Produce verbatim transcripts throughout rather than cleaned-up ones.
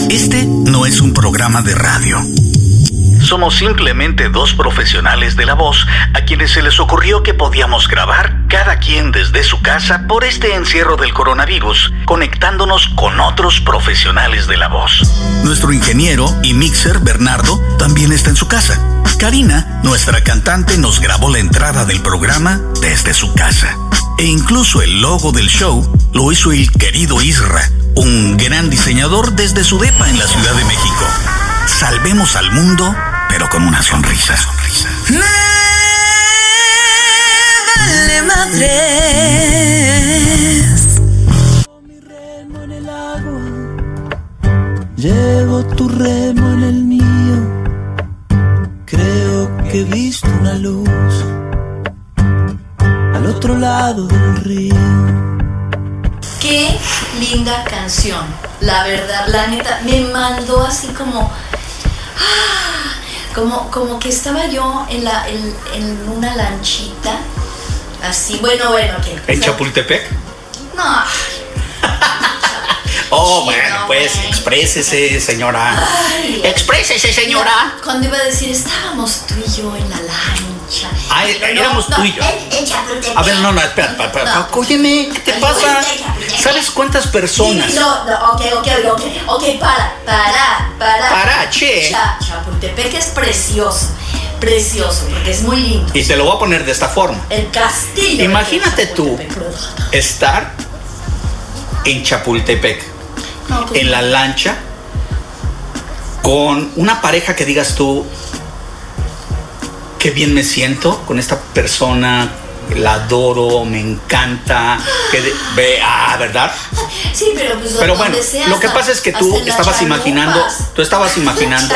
Este no es un programa de radio. Somos simplemente dos profesionales de la voz a quienes se les ocurrió que podíamos grabar cada quien desde su casa por este encierro del coronavirus, conectándonos con otros profesionales de la voz. Nuestro ingeniero y mixer Bernardo también está en su casa. Karina, nuestra cantante, nos grabó la entrada del programa desde su casa. E incluso el logo del show lo hizo el querido Isra, un gran diseñador desde su depa en la Ciudad de México. Salvemos al mundo, pero con una sonrisa. sonrisa. Me vale madres. Mi remo en el agua, llevo tu remo en el mío. Creo que he visto una luz al otro lado del río. Qué linda canción, la verdad, la neta, me mandó así como, ah, como, como que estaba yo en la, en, en una lanchita, así, bueno, bueno, ¿qué? ¿En Chapultepec? No. Oh, Sí, bueno, no, pues güey. exprésese, señora. Ay, Exprésese, señora. Mira, cuando iba a decir, estábamos tú y yo en la lancha. Ay, Pero éramos no, tú y yo. en- en Chapultepec. A ver, no, no, espera, espera, espera. No. Óyeme, ¿qué te Ay, pasa? güey, Chapultepec. ¿Sabes cuántas personas? No, no, ok, ok, ok, ok, para, para, para. Para, che. Cha- Chapultepec es precioso, precioso, porque es muy lindo. Y te lo voy a poner de esta forma. El castillo. Imagínate de tú Chapultepec. estar en Chapultepec, No, pues, en la lancha, con una pareja que digas tú, qué bien me siento con esta persona, la adoro, me encanta, que de- ve, ah, ¿verdad? Sí, pero pues Pero donde bueno, sea, lo que hasta- pasa es que tú hasta en las estabas chalupas. imaginando, tú estabas imaginando.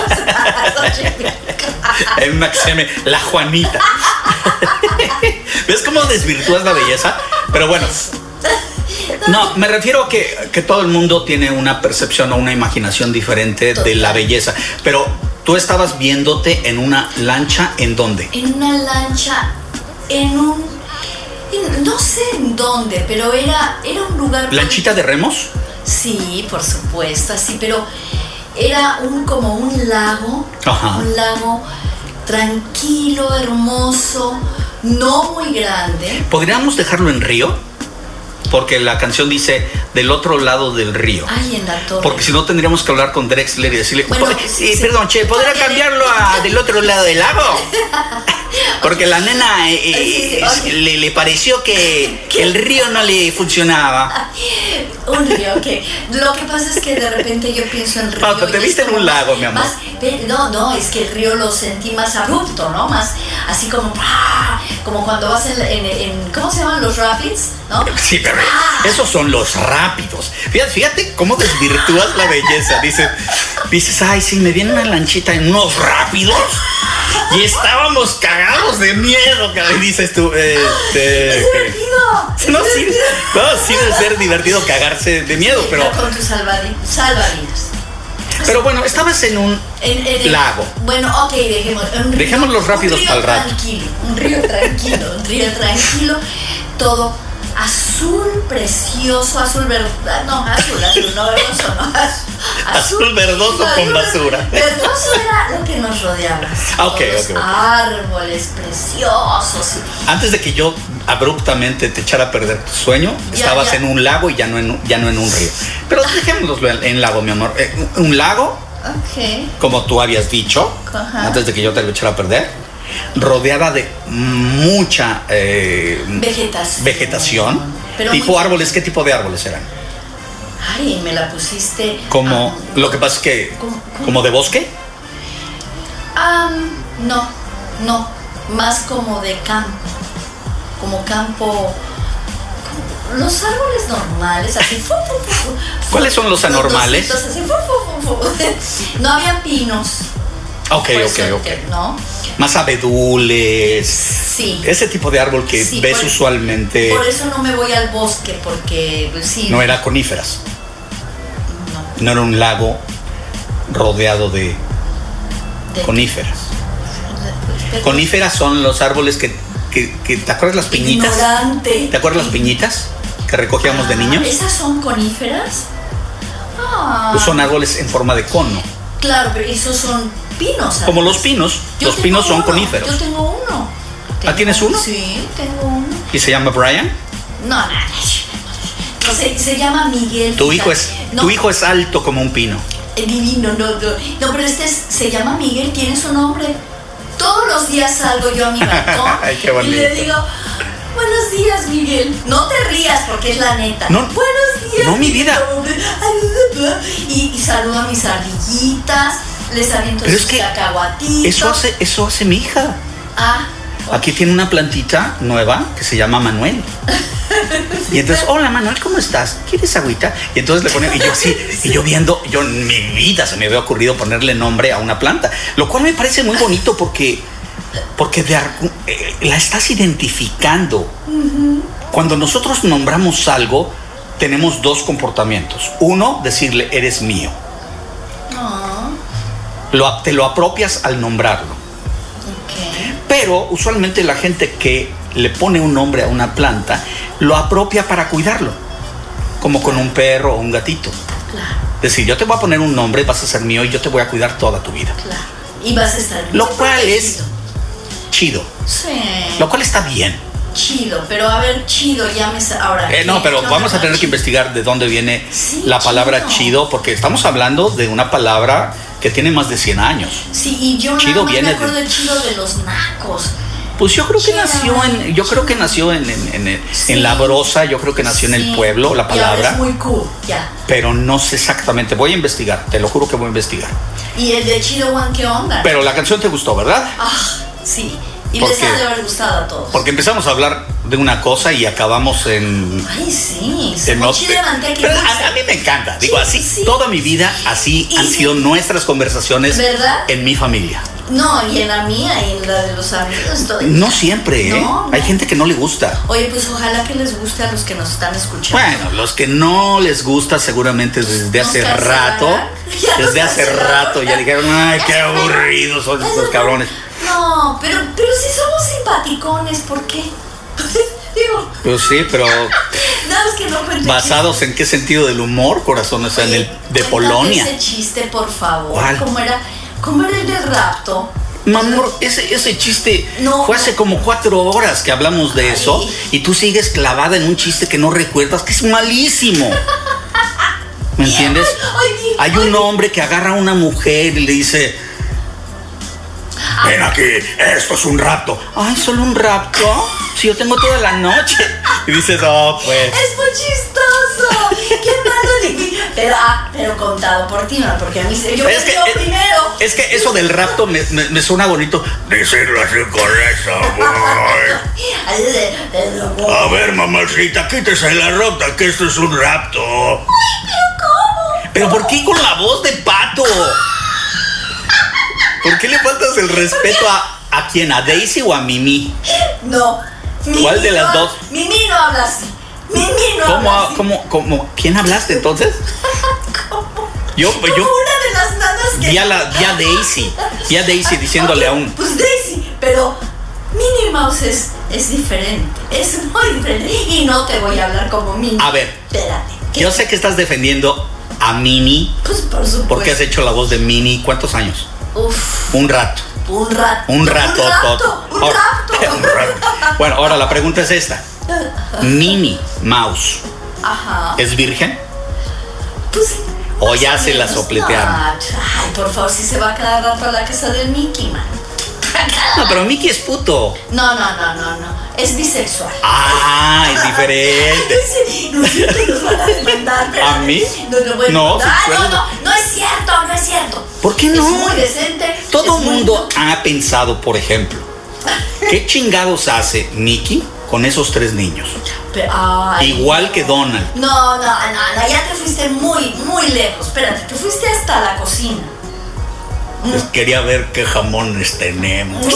En Maxime, la Juanita. ¿Ves cómo desvirtúas la belleza? Pero bueno, no, me refiero a que, que todo el mundo tiene una percepción o una imaginación diferente de la belleza. Pero tú estabas viéndote en una lancha, ¿en dónde? En una lancha, en un, en- no sé en dónde, pero era, era un lugar. ¿Lanchita de remos? Sí, por supuesto, así, pero era un como un lago, Ajá. un lago tranquilo, hermoso, no muy grande. ¿Podríamos dejarlo en río? Porque la canción dice del otro lado del río. Ay, en la torre. Porque si no tendríamos que hablar con Drexler y decirle, Bueno, "Pod- sí, eh, sí. perdón, che, ¿podría cambiarlo a del otro lado del lago? Porque la nena eh, eh, Sí, sí, ok. le, le pareció que, que el río no le funcionaba. Un río, ok. Lo que pasa es que de repente yo pienso en río. Paco, te y es viste en como un lago, más- mi amor. más- pe- no, no, es que el río lo sentí más abrupto, ¿no? Más así como, ¡ah! Como cuando vas en, en, en- ¿cómo se llaman los rapids? ¿No? Sí, pero esos son los rápidos. Fíjate, fíjate cómo desvirtúas la belleza. Dices, dices, ay, sí, me viene una lanchita en unos rápidos y estábamos cagados de miedo. cabrón. Y dices tú, este... ¡Es divertido! ¡Es No, sí, divertido! no, sí debe ser divertido cagarse de miedo, pero, Con tu salvadi- salvavidas. pero bueno, estabas en un En- en el- lago. Bueno, ok, dejemos. un río- Dejemos los rápidos un río pa'l rato. Tranquilo, un río tranquilo, un río tranquilo. Todo azul precioso, azul verdad. No, azul, azul, no verdoso, no. Azul, Azul verdoso con azul basura. Verdoso era lo que nos rodeaba. Ah, ok, Todos ok, ok. árboles preciosos. Antes de que yo abruptamente te echara a perder tu sueño, Ya, estabas ya. en un lago y ya no en, un- ya no en un río. Pero dejémoslo en, en lago, mi amor. Eh, un un lago, Ok. como tú habías dicho, Ajá. antes de que yo te lo echara a perder, rodeada de mucha eh, Vegetación. vegetación. Pero Tipo muy- árboles, ¿qué tipo de árboles eran? Ay, me la pusiste. Como, ah, lo que pasa es que, ¿Cómo- cómo? como de bosque. Am, no, no, más como de campo, como campo, como los árboles normales, así. fu, fu, fu, fu, fu, ¿Cuáles son los anormales? frondositos, así, fu, fu, fu, fu. No había pinos. Ok, por ok, eso ok. que- ¿No? Más abedules. Sí. Ese tipo de árbol que Sí, ves por- usualmente Por eso no me voy al bosque, porque pues, sí. no era coníferas. no, No era un lago rodeado de de- coníferas. Pero- Coníferas son los árboles que, que, que- ¿te acuerdas las piñitas? Ignorante. ¿Te acuerdas las piñitas que recogíamos de Ah, niños? ¿Esas son coníferas? Ah. Pues son árboles en forma de cono. Claro, pero esos son pinos. ¿sabes? Como los pinos. Yo los pinos son uno, coníferos. Yo tengo uno. Tengo, ¿Ah, tienes uno? Sí, tengo uno. ¿Y se llama Brian? No, no, no. No, se, se llama Miguel. Tu hijo es, no, tu hijo es alto como un pino. Divino, no, no. No, pero este es, se llama Miguel, tiene su nombre. Todos los días salgo yo a mi balcón. Ay, qué bonito. Y le digo, buenos días, Miguel. No te rías porque es la neta. No, buenos días. no, mi vida. Y, y saludo a mis ardillitas, les aviento Pero sus es que cacahuatitos. Eso hace, eso hace mi hija. Ah. Aquí tiene una plantita nueva que se llama Manuel. Y entonces, hola Manuel, ¿cómo estás? ¿Quieres agüita? Y entonces le pone, y yo así, y yo viendo, yo en mi vida se me había ocurrido ponerle nombre a una planta, lo cual me parece muy bonito porque, porque de, eh, la estás identificando. Uh-huh. Cuando nosotros nombramos algo, tenemos dos comportamientos. Uno, decirle, eres mío. Uh-huh. Lo, te lo apropias al nombrarlo. Okay. Pero usualmente la gente que le pone un nombre a una planta lo apropia para cuidarlo, como con un perro o un gatito. Claro. Es decir, yo te voy a poner un nombre, vas a ser mío y yo te voy a cuidar toda tu vida. Claro. Y vas a estar lo cual es chido. Sí. Lo cual está bien. Chido, pero a ver, chido, ya me ahora. Eh, no, pero vamos a tener chido? que investigar de dónde viene sí, la palabra chido. chido, porque estamos hablando de una palabra que tiene más de cien años. Sí, y yo chido nada viene me acuerdo de... del chido de los nacos. Pues yo creo que chido, nació en, yo creo que nació en, en, en, sí. en la brosa, yo creo que nació sí. en el pueblo, la palabra. Ya, es muy cool, ya. Pero no sé exactamente, voy a investigar, te lo juro que voy a investigar. ¿Y el de Chido One qué onda? Pero la canción te gustó, ¿verdad? Ah, sí. Y les ha de haber gustado a todos. Porque empezamos a hablar de una cosa y acabamos en... Ay, sí. En no, chido manteca pero a, a mí me encanta. Digo, sí, así, sí. toda mi vida, así y, han sido nuestras conversaciones ¿verdad? En mi familia. No, y en la mía y en la de los amigos. Todo. No siempre, ¿eh? No, no. Hay gente que no le gusta. Oye, pues ojalá que les guste a los que nos están escuchando. Bueno, los que no les gusta seguramente desde nos hace rato, desde hace rato ya dijeron, ay, qué aburridos son estos cabrones. No, pero, pero si somos simpaticones, ¿por qué? Digo. Pues sí, pero. No, es que no cuento. ¿Basados chiste. En qué sentido del humor, corazón? O sea, oye, en el de Polonia. Ese chiste, por favor. ¿Cuál? ¿Cómo era? ¿Cómo era el del rapto? Mamor, ese, ese chiste no, fue hace como cuatro horas que hablamos de ay. Eso y tú sigues clavada en un chiste que no recuerdas, que es malísimo. ¿Me entiendes? Ay, ay, Hay un hombre que agarra a una mujer y le dice: ven aquí, esto es un rapto. Ay, ¿solo un rapto? Si yo tengo toda la noche. Y dices, oh, pues. Es muy chistoso. Qué malo de pero, ah, pero contado por ti, ¿no? Porque a mí se yo es que, yo es, primero. Es que eso del rapto me, me, me suena bonito. Decirlo así con eso, a ver, mamacita, quítese la rota, que esto es un rapto. Ay, pero ¿cómo? ¿Pero por qué con la voz de pato? ¿Por qué le faltas el respeto a, a quién? ¿A Daisy o a Mimi? No. ¿Cuál de las no, dos? Mimi no habla así. Mimi no ¿Cómo, habla así. ¿Cómo, cómo, ¿Quién hablaste entonces? ¿Cómo? Yo, Como yo una de las nanas que... Vi a, la, vi a Daisy. Vi a Daisy diciéndole okay, a un... Pues Daisy, pero Minnie Mouse es, es diferente. Es muy diferente. Y no te voy a hablar como Minnie. A ver. Espérate. Yo sé que estás defendiendo a Minnie. Pues por supuesto. Porque has hecho la voz de Minnie. ¿Cuántos años? Uf. Un rato. Un rato. Un rato. Un rato. Un ahora, rato. un rato. Bueno, ahora la pregunta es esta. Minnie Mouse. Ajá. ¿Es virgen? Pues... ¿O ya se la sopletearon? No, ay, por favor, si se va a quedar rato a la casa del Mickey, man. No, pero Mickey es puto. No, no, no, no, no. Es bisexual. Ah, es diferente. No es cierto, nos van a demandar. Pero ¿A mí? No, no, bueno, no, ah, no, no, no es cierto, no es cierto. ¿Por qué no? Es muy decente. Todo el mundo muy... ha pensado, por ejemplo, ¿qué chingados hace Mickey con esos tres niños? Pero, ay, igual que Donald. No, no, no, no, ya te fuiste muy, muy lejos. Espérate, te fuiste hasta la cocina. Pues mm. quería ver qué jamones tenemos.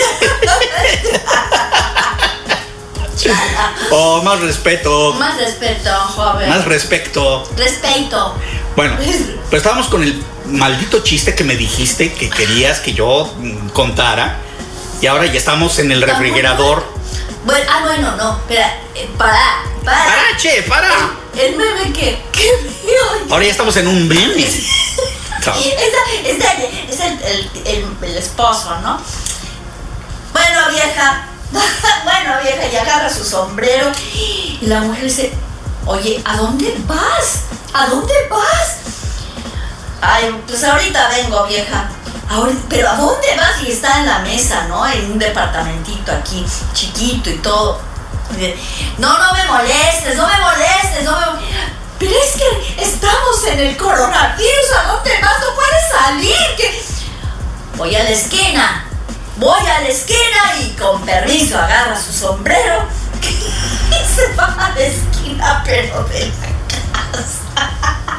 Oh, más respeto. Más respeto, joven. Más respeto. Respeto. Bueno, pues estábamos con el maldito chiste que me dijiste que querías que yo contara. Y ahora ya estamos en el refrigerador. Bueno, ah, bueno, no, espera, eh, para, para. Para, che, para. el meme que, que veo. Ahora ya estamos en un meme. No. Es, es, es el, el, el, el esposo, ¿no? Bueno, vieja, bueno, vieja, y agarra su sombrero. Y la mujer dice, oye, ¿a dónde vas? ¿A dónde vas? Ay, pues ahorita vengo, vieja. Ahorita, pero ¿a dónde vas? Y está en la mesa, ¿no? En un departamentito aquí, chiquito y todo. No, no me molestes, no me molestes, no me... Pero es que estamos en el coronavirus, ¿a dónde vas? No puedes salir. ¿Qué? Voy a la esquina, voy a la esquina y con permiso agarra su sombrero y se va a la esquina, pero de la casa.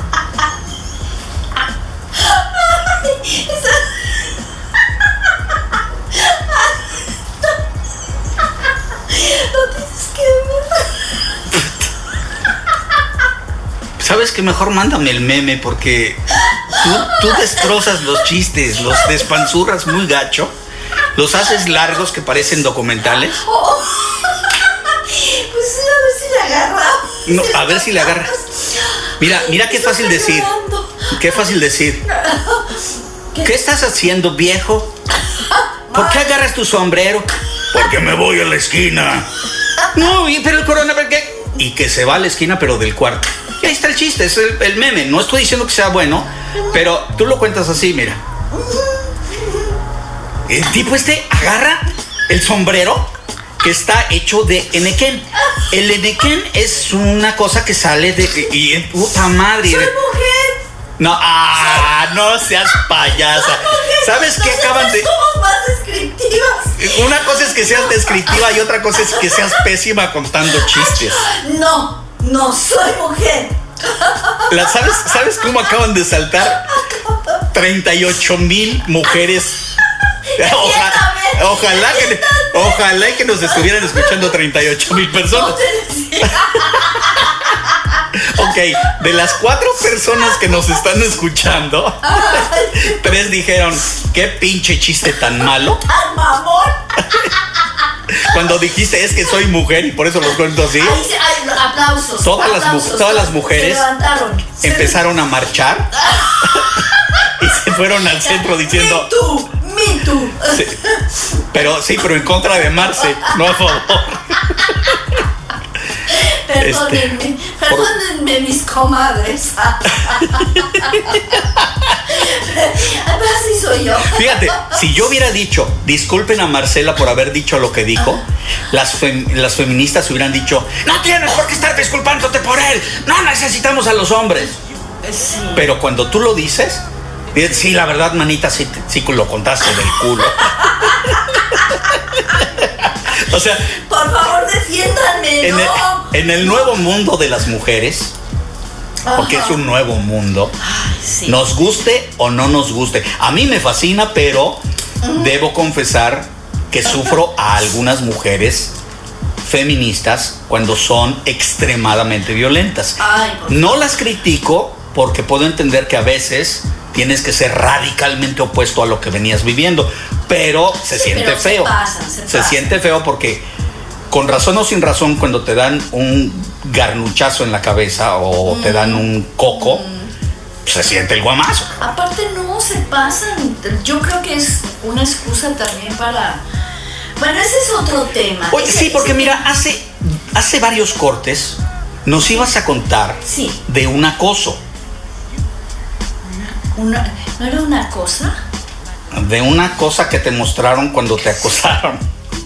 No tienes que ver. ¿Sabes qué? Mejor mándame el meme porque tú, tú destrozas los chistes, los despanzurras muy gacho, los haces largos que parecen documentales. Oh. Pues a ver si le agarramos. No, a ver si le agarras. Mira, mira qué fácil decir. Qué fácil decir. ¿Qué, ¿Qué estás haciendo, viejo? ¿Por qué agarras tu sombrero? Porque me voy a la esquina. No, pero el coronavirus, ¿qué? Y que se va a la esquina, pero del cuarto. Y ahí está el chiste, es el, el meme. No estoy diciendo que sea bueno, pero tú lo cuentas así, mira. El tipo este agarra el sombrero que está hecho de enequén. El enequén es una cosa que sale de... Y, y puta madre. ¡Soy mujer! No, ah, no seas payasa. ¿Sabes qué acaban de...? Somos más descriptivas. Una cosa es que seas descriptiva y otra cosa es que seas pésima contando chistes. No, no soy mujer. La, ¿sabes, ¿Sabes cómo acaban de saltar treinta y ocho mil mujeres? Oja, ojalá que ojalá que nos estuvieran escuchando treinta y ocho mil personas. Ok, de las cuatro personas que nos están escuchando, tres dijeron, qué pinche chiste tan malo. ¡Tan mamón! Cuando dijiste, es que soy mujer y por eso lo cuento así. Ahí se, ay, aplausos. Todas, aplausos, las, todas las mujeres se levantaron. empezaron a marchar y se fueron al centro diciendo... Me too, me too. Sí, pero sí, pero en contra de Marce, no a favor. Perdónenme, este, perdónenme por... mis comadres. Así soy yo. Fíjate, si yo hubiera dicho, disculpen a Marcela por haber dicho lo que dijo, las, fem, las feministas hubieran dicho, no tienes por qué estar disculpándote por él, no necesitamos a los hombres. Sí. Pero cuando tú lo dices, sí, la verdad, manita, sí, sí lo contaste del culo. O sea, por favor, defiéndanme, en, ¿no? el, en el no. nuevo mundo de las mujeres, porque Ajá. es un nuevo mundo, Ay, sí. nos guste o no nos guste. A mí me fascina, pero uh-huh. debo confesar que sufro a algunas mujeres feministas cuando son extremadamente violentas. Ay, no las critico porque puedo entender que a veces tienes que ser radicalmente opuesto a lo que venías viviendo, pero se sí, siente pero feo. Se, pasa, se, se pasa. siente feo porque con razón o sin razón cuando te dan un garnuchazo en la cabeza o mm. te dan un coco, mm. se siente el guamazo. Aparte no se pasan, yo creo que es una excusa también para... Bueno, ese es otro tema. Oye, ese, sí, porque ese mira, tema. hace, hace varios cortes nos ibas a contar sí. de un acoso. Una, ¿No era una cosa? De una cosa que te mostraron cuando te acosaron.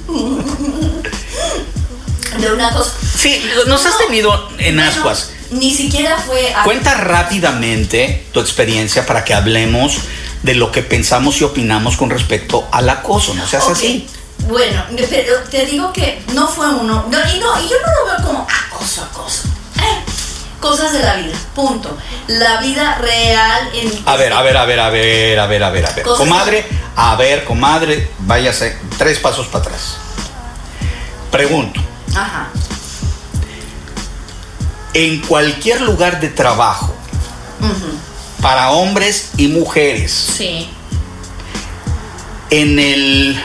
De una cosa. Sí, nos has tenido en bueno, ascuas. Ni siquiera fue... A... Cuenta rápidamente tu experiencia para que hablemos de lo que pensamos y opinamos con respecto al acoso. No seas okay. así. Bueno, pero te digo que no fue uno... No, y, no, y yo no lo veo como acoso, acoso. Eh. Cosas de la vida, punto. La vida real en... A ver, a ver, a ver, a ver, a ver, a ver, a ver. Comadre, a ver, comadre, váyase tres pasos para atrás. Pregunto. Ajá. En cualquier lugar de trabajo, uh-huh. para hombres y mujeres, sí. en el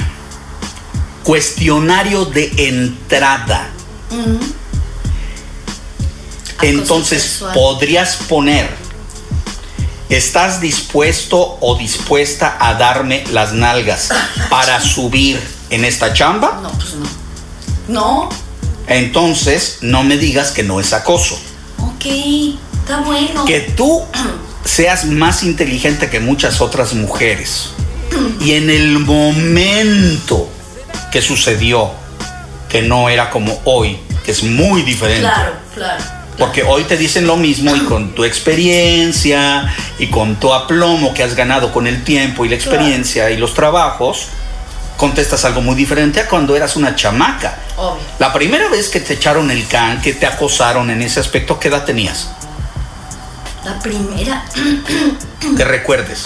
cuestionario de entrada, uh-huh. Entonces, sexual. podrías poner, ¿estás dispuesto o dispuesta a darme las nalgas para subir en esta chamba? No, pues no. No. Entonces, no me digas que no es acoso. Ok, está bueno. Que tú seas más inteligente que muchas otras mujeres y en el momento que sucedió, que no era como hoy, que es muy diferente. Claro, claro. Porque hoy te dicen lo mismo y con tu experiencia y con tu aplomo que has ganado con el tiempo y la experiencia claro. y los trabajos, contestas algo muy diferente a cuando eras una chamaca. Obvio. La primera vez que te echaron el can, que te acosaron en ese aspecto, ¿qué edad tenías? La primera. Que recuerdes.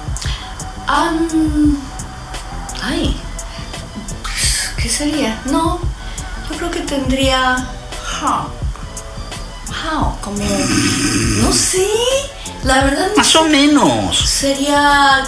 Um, ay. ¿Qué sería? No. Yo creo que tendría. How. How. Como. No sé. La verdad. Más o menos. Sería.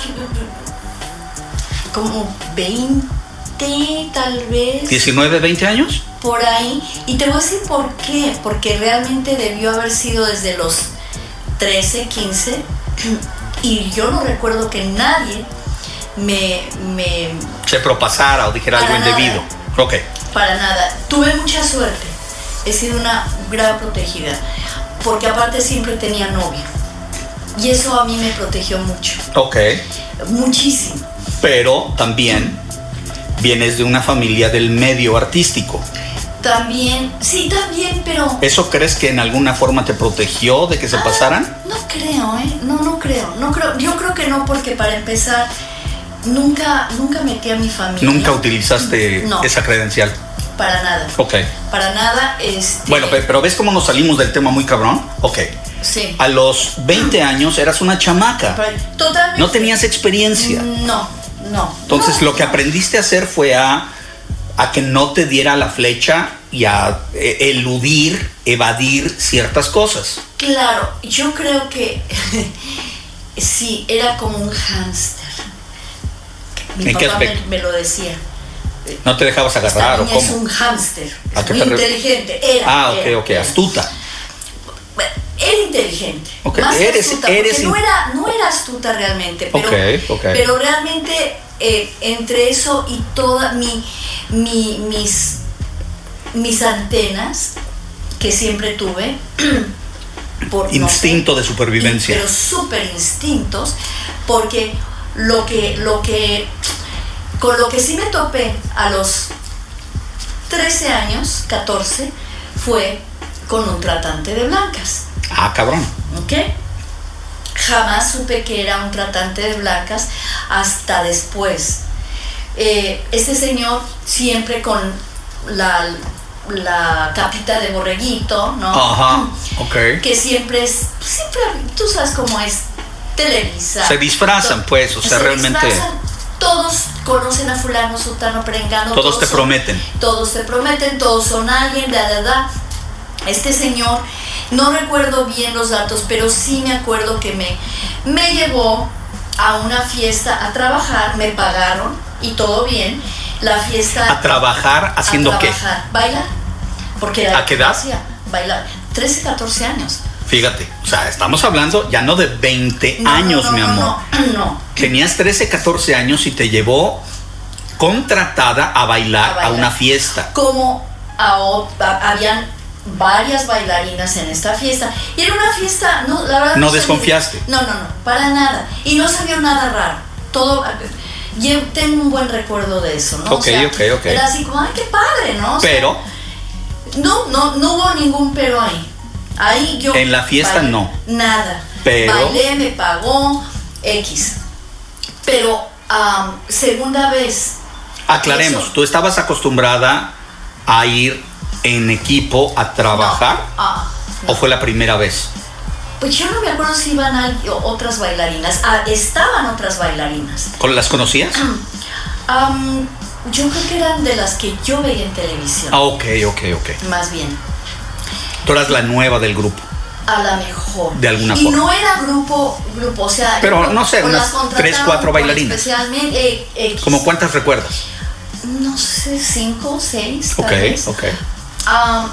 Como veinte, tal vez. ¿diecinueve, veinte años? Por ahí. Y te voy a decir por qué. Porque realmente debió haber sido desde los trece, quince. Y yo no recuerdo que nadie me... me se propasara o dijera algo indebido. Ok. Para nada. Tuve mucha suerte. He sido una gran protegida. Porque aparte siempre tenía novio. Y eso a mí me protegió mucho. Ok. Muchísimo. Pero también vienes de una familia del medio artístico. También, sí, también, pero... ¿Eso crees que en alguna forma te protegió de que se ah, pasaran? No creo, ¿eh? No, no creo. No creo. Yo creo que no, porque para empezar, nunca, nunca metí a mi familia. ¿Nunca utilizaste no, esa credencial? Para nada. Ok. Para nada, este... Bueno, pero ¿ves cómo nos salimos del tema muy cabrón? Ok. Sí. A los veinte años eras una chamaca. Totalmente. No tenías experiencia. No, no. Entonces no, lo que no. aprendiste a hacer fue a, a que no te diera la flecha y a eludir, evadir ciertas cosas. Claro, yo creo que sí, era como un hámster. Mi ¿En papá qué aspecto? Me, me lo decía. ¿No te dejabas agarrar o cómo? Es un hámster. ¿A Es qué muy te re- inteligente. Era, ah, ok, era, ok, era. astuta. Era inteligente. Okay. Más Eres, astuta, eres porque in- no era, no era astuta realmente. Pero, okay, okay. pero realmente eh, entre eso y toda mi, mi mis mis antenas que siempre tuve por, instinto no sé, de supervivencia, pero súper instintos, porque lo que lo que con lo que sí me topé a los trece años, catorce, fue con un tratante de blancas. Ah, cabrón. ¿Ok? Jamás supe que era un tratante de blancas hasta después. Eh, este señor siempre con la, la capita de borreguito, ¿no? Ajá, ok. Que siempre es, siempre, tú sabes cómo es, Televisa. Se disfrazan, pues, o sea, se realmente... disfrazan. Todos conocen a fulano, sutano, perengano. Todos, todos te son, prometen. Todos te prometen, todos son alguien, da, da, da. Este señor, no recuerdo bien los datos, pero sí me acuerdo que me, me llevó a una fiesta a trabajar, me pagaron y todo bien. La fiesta... ¿A trabajar haciendo a qué? Trabajar, bailar. Porque era ¿A qué edad? Hacía, bailar. trece, catorce años. Fíjate, o sea, estamos hablando ya no de veinte No, años, no, no, mi amor. No, no, no. Tenías trece, catorce años y te llevó contratada a bailar a, bailar. a una fiesta. Como a, a, habían varias bailarinas en esta fiesta. Y era una fiesta, no, la verdad. ¿No no desconfiaste? No, no, no, para nada. Y no se vio nada raro. Todo. Yo tengo un buen recuerdo de eso, ¿no? Ok, o sea, ok, ok. Era así como, ay, qué padre, ¿no? O sea, Pero. No, no, no hubo ningún pero ahí. Ahí yo. En la fiesta bailé, no. Nada. Pero. Bailé, me pagó, X. Pero, um, segunda vez. Aclaremos, eso, ¿tú estabas acostumbrada a ir en equipo a trabajar? No, ah, no. ¿O fue la primera vez? Pues yo no me acuerdo si iban a, otras bailarinas. Ah, estaban otras bailarinas. ¿Las conocías? Um, yo creo que eran de las que yo veía en televisión. Ah, ok, ok, ok. Más bien. Tú eras la nueva del grupo. A la mejor. De alguna y forma. Y no era grupo, grupo, o sea... Pero yo, no sé, unas tres, cuatro bailarinas. Especialmente... Eh, eh, ¿Cómo cuántas recuerdas? No sé, cinco, seis, tal Ok, vez. ok. Um,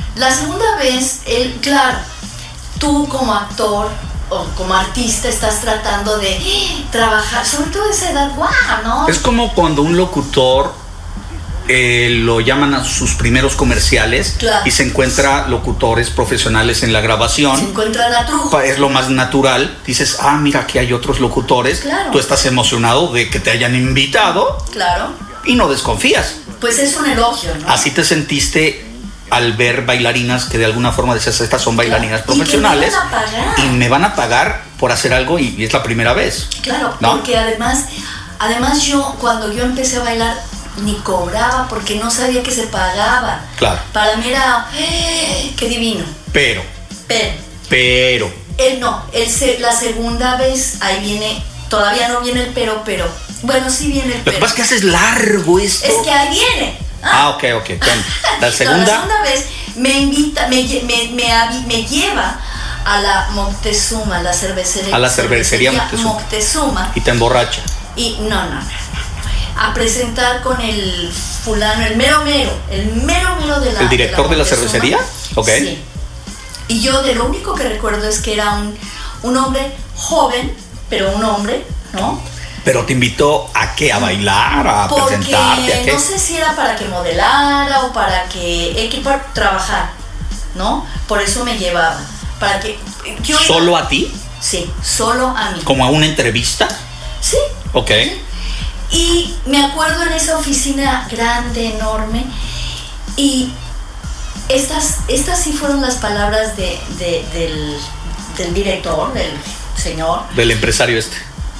La segunda vez, él, claro, tú como actor o como artista estás tratando de ¡eh! trabajar, sobre todo a esa edad, ¡guau! ¿No? Es como cuando un locutor eh, lo llaman a sus primeros comerciales, claro, y se encuentra locutores profesionales en la grabación. Se encuentra la truja. Es lo más natural. Dices, ah, mira, aquí hay otros locutores. Claro. Tú estás emocionado de que te hayan invitado. Claro. Y no desconfías. Pues es un elogio, ¿no? Así te sentiste al ver bailarinas que de alguna forma decías, estas son bailarinas claro, profesionales. Y, me van a pagar. y me van a pagar por hacer algo y, y es la primera vez. Claro, ¿no? Porque además, además yo cuando yo empecé a bailar ni cobraba porque no sabía que se pagaba. Claro. Para mí era, ¡eh! ¡Qué divino! Pero. Pero. Pero. Él no, él se, la segunda vez, ahí viene, todavía no viene el pero, pero. Bueno, sí viene el Lo pero. que pasa es que haces largo esto. Es que ahí viene. Ah, ok, ok. Bueno, la segunda. No, la segunda vez me invita, me, me, me, me lleva a la Moctezuma, la cervecería. A la cervecería Moctezuma. Moctezuma. Y te emborracha. Y no, no, no. A presentar con el fulano, el mero mero, el mero mero de la. ¿El director de la, de la cervecería? Ok. Sí. Y yo de lo único que recuerdo es que era un, un hombre joven, pero un hombre, ¿no? Pero te invitó a qué, a bailar, a Porque presentarte, a qué. No sé si era para que modelara o para que, eh, que para trabajar, ¿no? Por eso me llevaba, para que yo ¿Solo iba, a ti? Sí, solo a mí. ¿Como a una entrevista? Sí. Ok. Sí. Y me acuerdo en esa oficina grande, enorme, y estas, estas sí fueron las palabras de, de, del, del director, del señor. Del empresario este.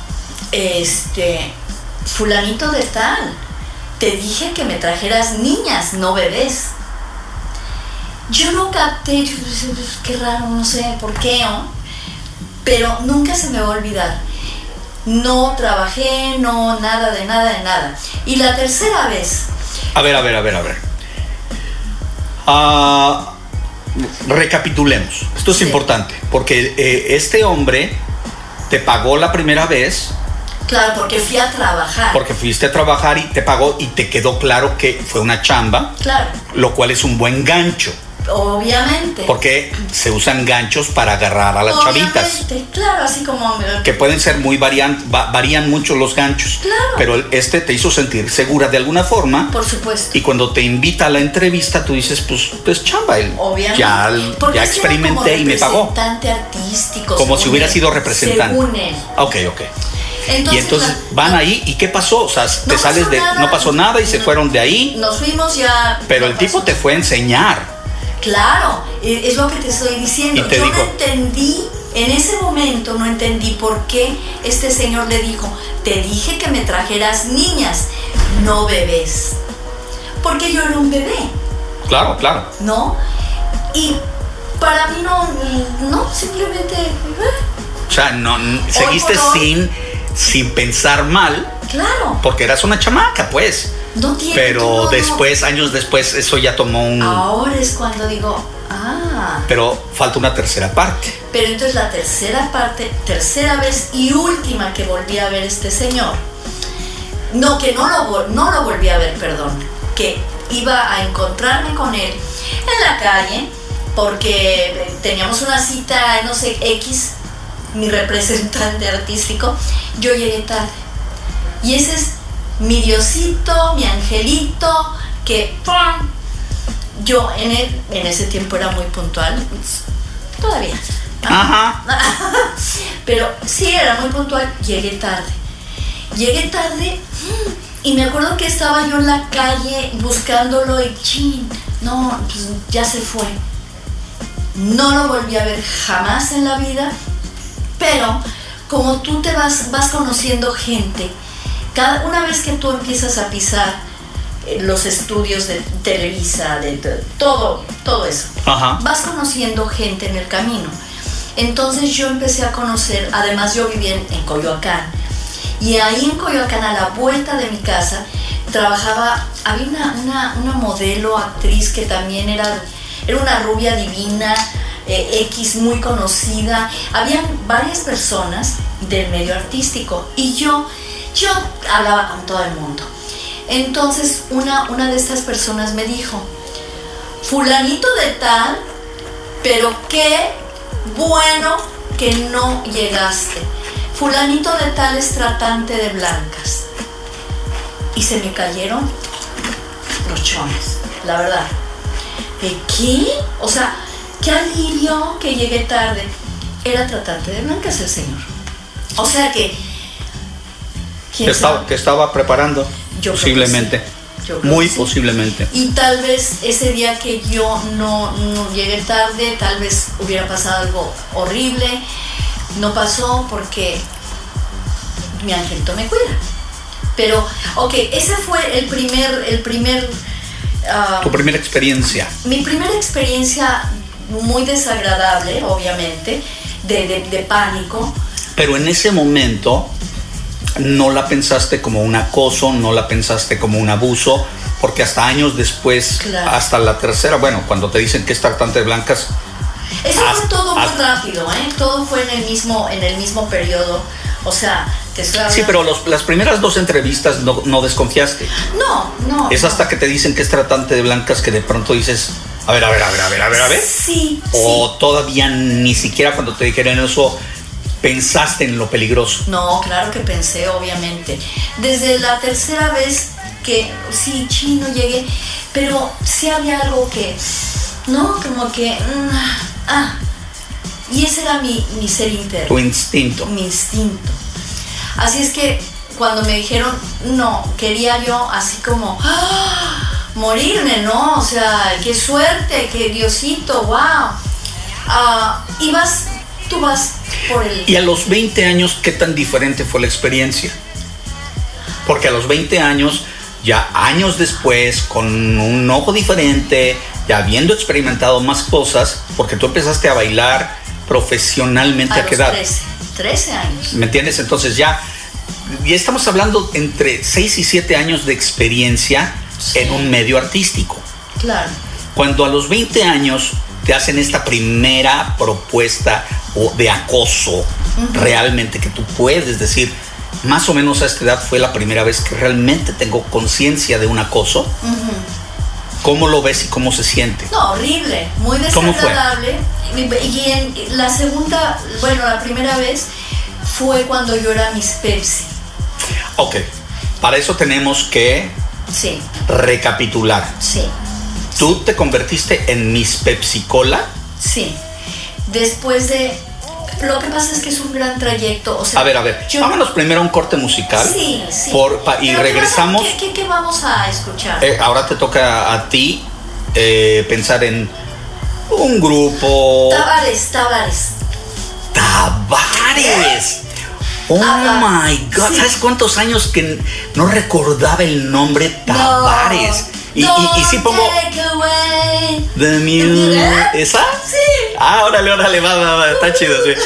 Este, fulanito de tal, te dije que me trajeras niñas, no bebés. Yo no capté, qué raro, no sé por qué, ¿no? Pero nunca se me va a olvidar. No trabajé, no, nada de nada de nada. Y la tercera vez. A ver, a ver, a ver, a ver. Uh, recapitulemos. Esto es sí. importante, porque eh, este hombre te pagó la primera vez. Claro, porque fui a trabajar. Porque fuiste a trabajar y te pagó y te quedó claro que fue una chamba. Claro. Lo cual es un buen gancho. Obviamente. Porque se usan ganchos para agarrar a las Obviamente, chavitas. Claro, así como... Que pueden ser muy varian, va, varían mucho los ganchos. Claro. Pero este te hizo sentir segura de alguna forma. Por supuesto. Y cuando te invita a la entrevista, tú dices, pues, pues chamba. Él, Obviamente. Ya, ya experimenté y me pagó. Representante artístico. Como si hubiera él, sido representante. Según él. Ok, ok. Entonces, y entonces la, van no, ahí y ¿qué pasó? O sea, te no sales de... Nada, no pasó nada y se no, fueron de ahí. Nos fuimos ya... Pero no el tipo pasó. te fue a enseñar. Claro, es lo que te estoy diciendo. Y te Yo dijo, no entendí, en ese momento no entendí por qué este señor le dijo, te dije que me trajeras niñas, no bebés. Porque yo era un bebé. Claro, claro. ¿No? Y para mí no, no, simplemente... ¿eh? O sea, no, seguiste sin, sin pensar mal. Claro. Porque eras una chamaca, pues. No tiene, pero no, después, años después, eso ya tomó un... Ahora es cuando digo, ah... Pero falta una tercera parte. Pero entonces la tercera parte, tercera vez y última que volví a ver este señor, no, que no lo, no lo volví a ver, perdón, que iba a encontrarme con él en la calle, porque teníamos una cita, no sé, X, mi representante artístico, yo llegué tarde. Y ese es mi Diosito, mi angelito, que ¡pum! Yo en, el, en ese tiempo era muy puntual, todavía. Ajá. Pero sí, era muy puntual, llegué tarde. Llegué tarde y me acuerdo que estaba yo en la calle buscándolo y chin, no, pues ya se fue. No lo volví a ver jamás en la vida, pero como tú te vas, vas conociendo gente, cada, una vez que tú empiezas a pisar los estudios de Televisa, de, de todo, todo eso, ajá, vas conociendo gente en el camino. Entonces yo empecé a conocer, además yo vivía en, en Coyoacán, y ahí en Coyoacán, a la vuelta de mi casa, trabajaba, había una, una, una modelo, actriz que también era, era una rubia divina, eh, X, muy conocida. Habían varias personas del medio artístico y yo, yo hablaba con todo el mundo. Entonces una, una de estas personas me dijo, fulanito de tal, pero qué bueno que no llegaste. Fulanito de tal es tratante de blancas. Y se me cayeron los chones, la verdad. ¿De qué? O sea, qué alivio que llegué tarde. Era tratante de blancas el señor. O sea que... Que estaba, que estaba preparando, Yo posiblemente. Yo creo Muy que sí. posiblemente. Y tal vez ese día que yo no, no llegué tarde, tal vez hubiera pasado algo horrible. No pasó porque mi angelito me cuida. Pero, ok, ese fue el primer, el primer... Uh, Tu primera experiencia. Mi primera experiencia muy desagradable, obviamente, de, de, de pánico. Pero en ese momento no la pensaste como un acoso, no la pensaste como un abuso, porque hasta años después, claro. hasta la tercera, bueno, cuando te dicen que es tratante de blancas... Eso hasta, fue todo muy hasta, rápido, ¿eh? Todo fue en el mismo, en el mismo periodo. O sea, te estoy hablando... Sí, pero los, las primeras dos entrevistas no, no desconfiaste. No, no. Es no. hasta que te dicen que es tratante de blancas que de pronto dices, a ver, a ver, a ver, a ver, a ver, a ver. Sí, O sí. todavía ni siquiera cuando te dijeron eso pensaste en lo peligroso. No, claro que pensé, obviamente. Desde la tercera vez que sí, chino, llegué, pero sí había algo que, ¿no? Como que, mm, ah, y ese era mi, mi ser interno. Tu instinto. Mi instinto. Así es que cuando me dijeron, no, quería yo así como, ¡ah! Morirme, ¿no? O sea, qué suerte, qué Diosito, wow. Uh, y vas, tú vas por el... Y a los veinte años, ¿qué tan diferente fue la experiencia? Porque a los veinte años, ya años después, con un ojo diferente, ya habiendo experimentado más cosas, porque tú empezaste a bailar profesionalmente, a ¿a qué los edad? trece, trece años. ¿Me entiendes? Entonces ya, ya estamos hablando entre seis y siete años de experiencia Sí. en un medio artístico. Claro. Cuando a los veinte años te hacen esta primera propuesta de acoso, uh-huh. realmente que tú puedes decir, más o menos a esta edad fue la primera vez que realmente tengo conciencia de un acoso. Uh-huh. ¿Cómo lo ves y cómo se siente? No, horrible, muy desagradable. Y en la segunda, bueno, la primera vez fue cuando yo era Miss Pepsi. Ok, para eso tenemos que sí. recapitular. Sí. ¿Tú te convertiste en Miss Pepsi Cola? Sí. Después de... Lo que pasa es que es un gran trayecto. O sea, a ver, a ver, yo... vámonos primero a un corte musical. Sí, sí. Por, pa, y Pero regresamos. ¿qué, qué, ¿Qué vamos a escuchar? Eh, ahora te toca a ti eh, pensar en un grupo. Tavares, Tavares. ¡Tavares! Oh ah, my God, sí. ¿Sabes cuántos años que no recordaba el nombre Tavares? No. Y, y, y sí pongo The Mule. ¿Esa? Sí. Ah, órale, órale, va, va, va, está chido, sí.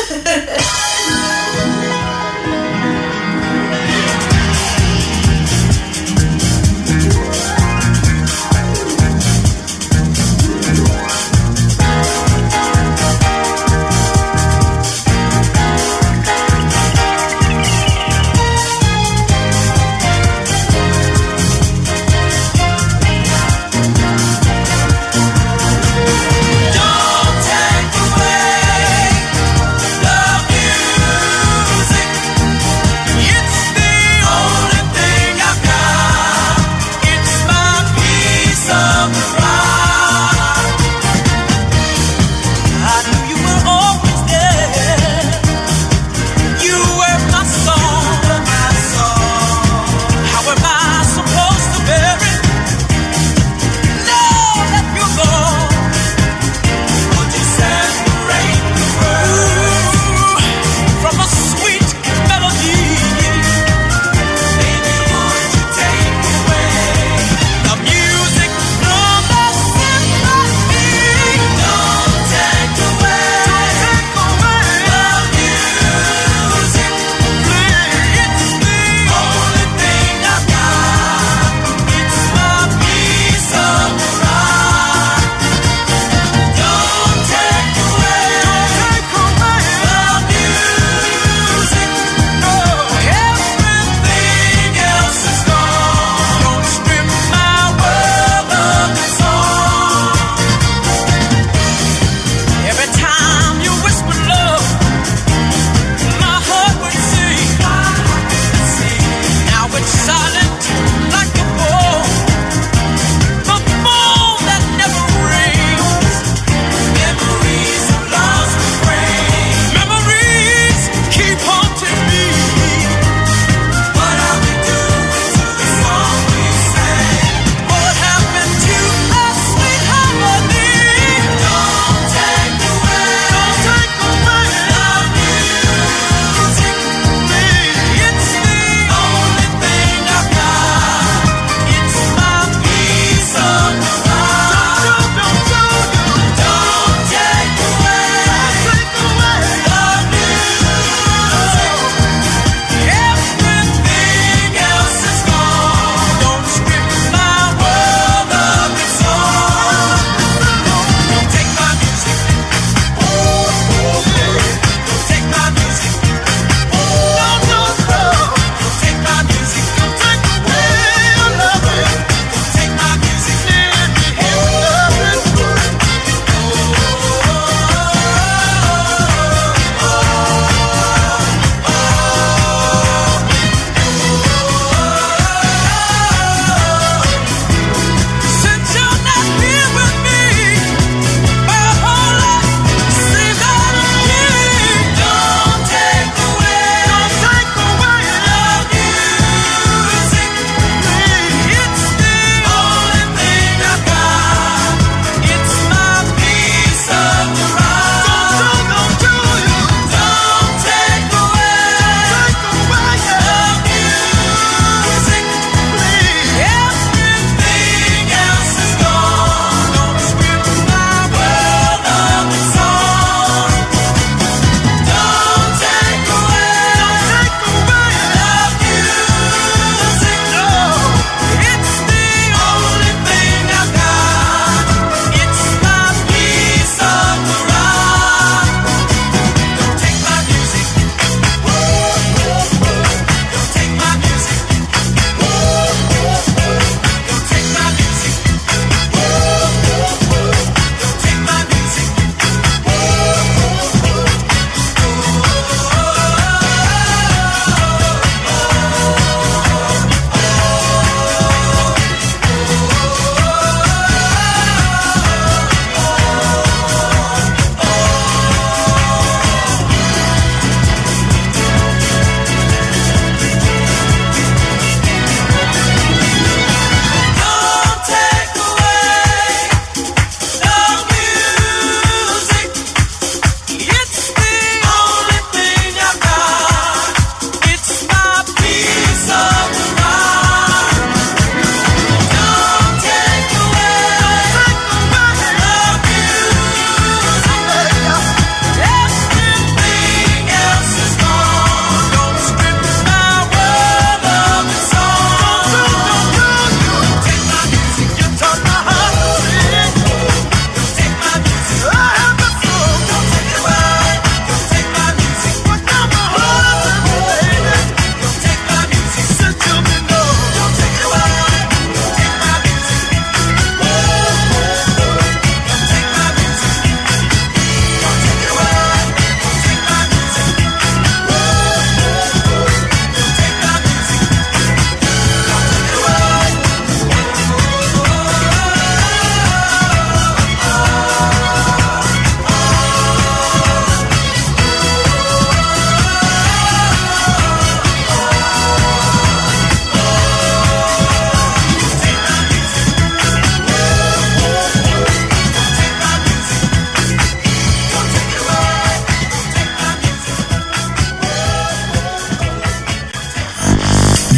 Don't take away the beauty.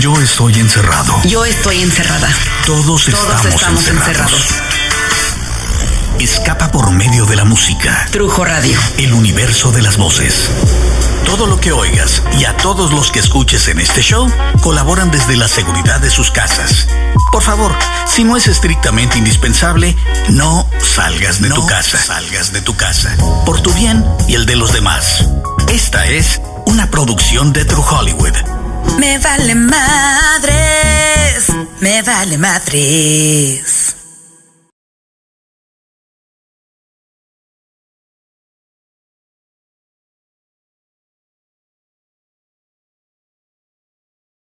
Yo estoy encerrado. Yo estoy encerrada. Todos, Todos estamos, estamos encerrados. encerrados. Escapa por medio de la música. Trujo Radio. El universo de las voces. Todo lo que oigas y a todos los que escuches en este show colaboran desde la seguridad de sus casas. Por favor, si no es estrictamente indispensable, no salgas de no tu casa. Salgas de tu casa. Por tu bien y el de los demás. Esta es una producción de True Hollywood. Me vale madres, me vale madres.